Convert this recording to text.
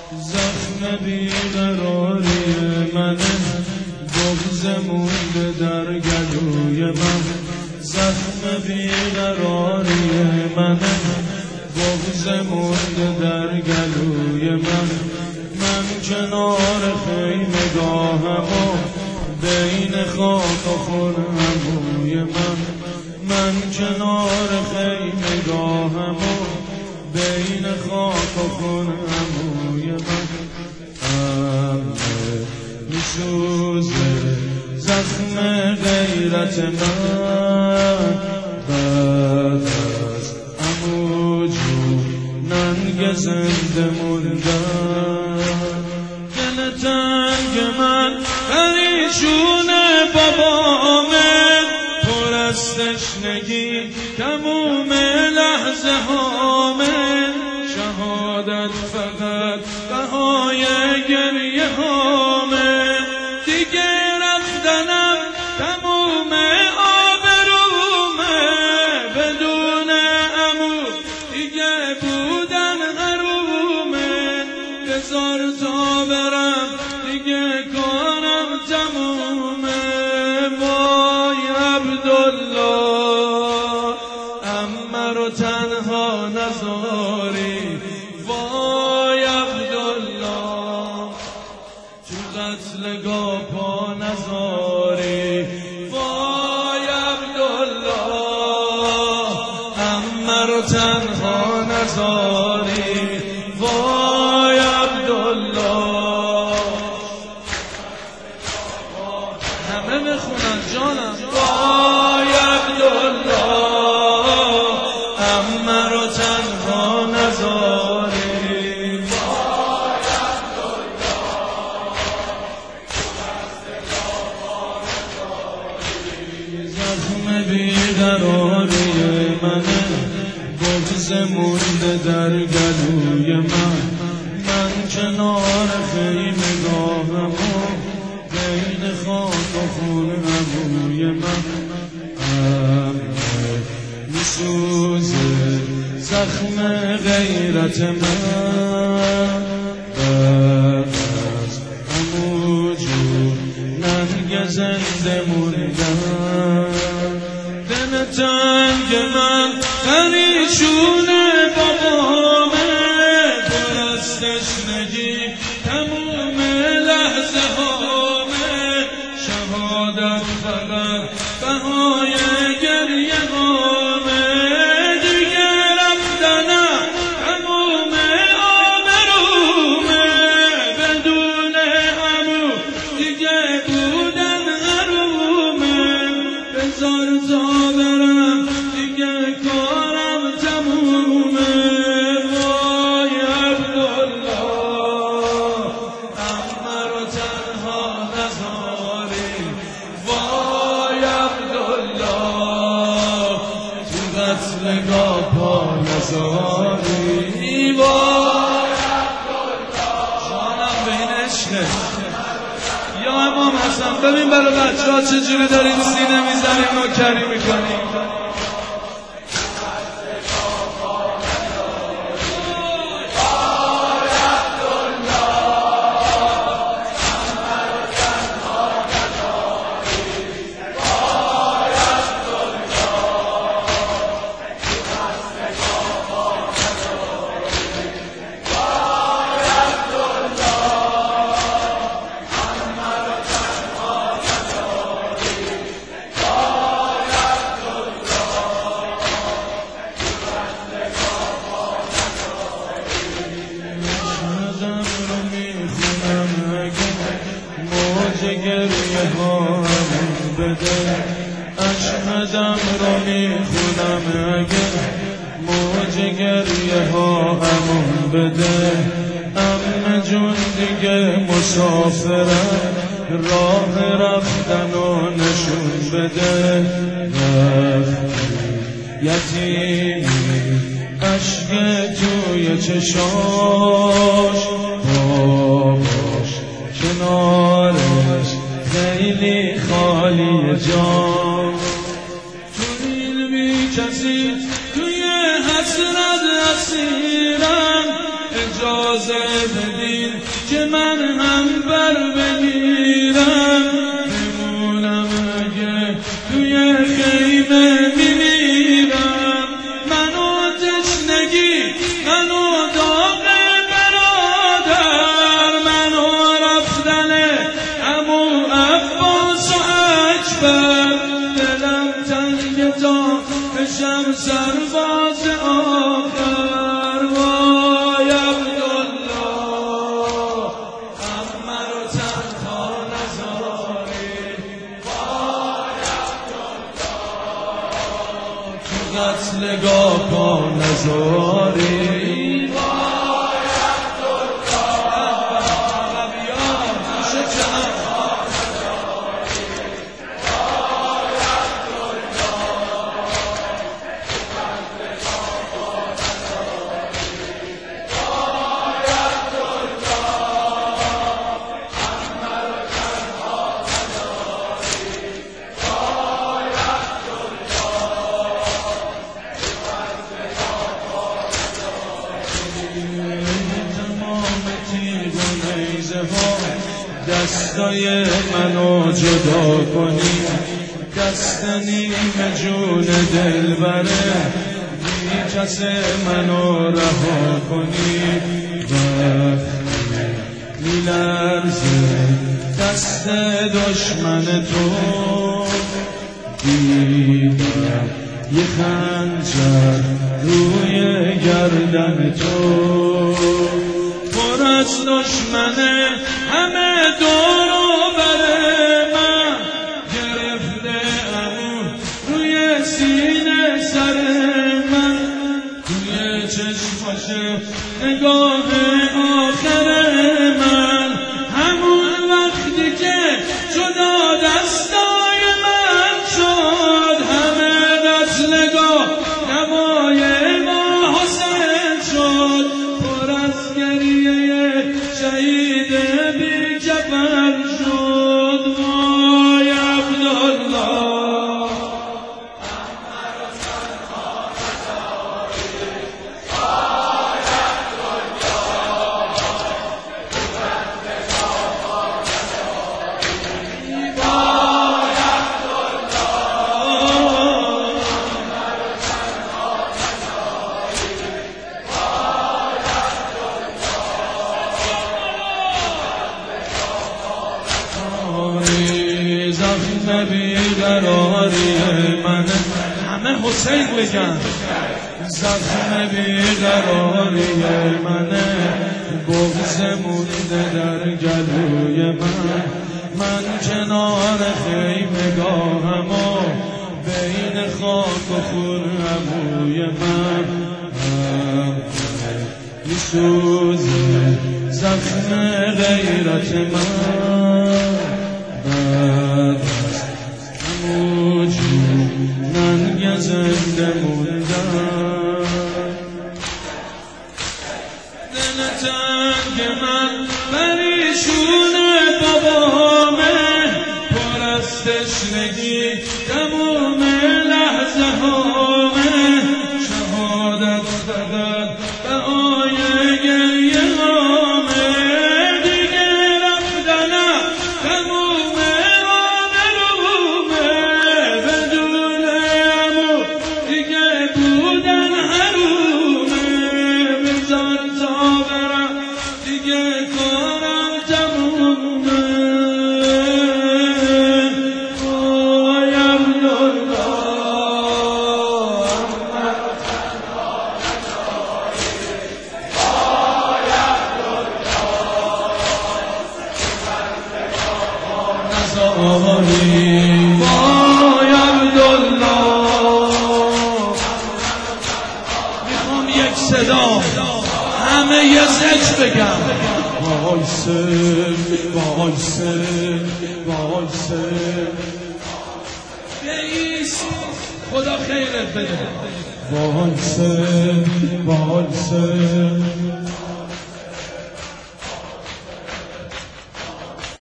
زخم بیقراری منه، بغض مونده در گلوی من. زخم بیقراری منه، بغض مونده در گلوی من. من کنار خیمگاهم و بین خاک و خرموی من. من کنار خیمگاهم و بین خاک و خرموی من. میسوزه زخم غیرت من، بعد از عمو جون ننگ زنده موندن. دل تنگ من پریشون بابامه، پر از تشنگی تموم لحظه هامه. شهادت فقط بهای گریه هامه، دیگه رفتنم تموم آبرومه. بدون عمو دیگه بودن حرومه، بذار تا برم دیگه کارم تمومه. وای عبدالله عمه رو تنها نذاری، وای عبدالله تو قتلگاه پا نذاری. وای عبدالله عمه رو تنها نذاری، وای عبدالله. همه بخونن جانم. وای عبدالله عمه رو تنها نذاری. زخم بیقراری منه، بغض مونده در گلوی من. من کنار خیمگاهم و بین خاک و خرموی من. میسوزه زخم غیرت من، بعد از عمو جون ننگ زنده موندن. دل تنگ من پریشون بابامه، پر از تشنگی تموم لحظه هامه. شهادت فقط بهای گریه هامه، دیگه رفتنم تموم آبرومه. بدون عمو دیگه بودن حرومه، بذار تا برم دیگه کارم تمومه. وای عبدالله عمه رو تنها نذاری، وای عبدالله تو قتلگاه پا نذاری. وای عبدالله جانم بین عشقه. یا امام حسن ببین برای بچه ها چجوری داریم سینه میزنیم نوکری میکنیم. گریه ها همون بده، اشهدم رو میخونم اگه موج گریه ها همون بده. عمه جون دیگه مسافرم، راه رفتن و نشون بده. یتیمی عشق توی چشاش، باباش کنارش خیلی خالی جان. تو این بی کسی توی حسرت اسیرم، اجازه بدین که من هم بر بگیرم، بمونم اگه توی خیمه میمیرم. منو تشنگی، منو داغ برادر، منو رفتن عمو عباس و اکبر. دلم تنگ تا بشم سرباز آخر. وای عبدالله همه رو تنها نذاری، وای عبدالله تو قتلگاه پا نذاری. دستای منو جدا کنی، دست نیمه جون دل بره، بی کس منو رها کنی. وقتی میلرزه دست دشمن تو، دیدم یه خنجر روی گردن تو. پر از دشمنه همه دورو بره من، گرفته عمو روی سینه سر من. توی چشماشه نگاه آخر من، همون وقتی که جدا دستای من شد. همه قتلگاه نمای ما حسین شد. پر از گریه شهید بی کفن شد. وای عبدالله زخم بیقراری من، همه حسین بگن. زخم بیقراری من، بغض مونده در گلوی من. من کنار خیمگاهم و بین خاک و خون عموی من. میسوزه زخم غیرت من، همو جونن زنده موندم. دل تنگ من پریشون بابامه، پر از تشنگی تموم لحظه هامه. شهادت دادن بهای گریه هامه، دیگه رفتنم تموم آبرومه. بدون عمو دیگه بودن حرومه، بزن تا برم دیگه کارم تمومه. وای عبدالله نزاری. وای عبدالله میخوام یک صدا همه یه ذکر بگم. وایسه وایسه وایسه بیست، خدا خیرت بده. وایسه وایسه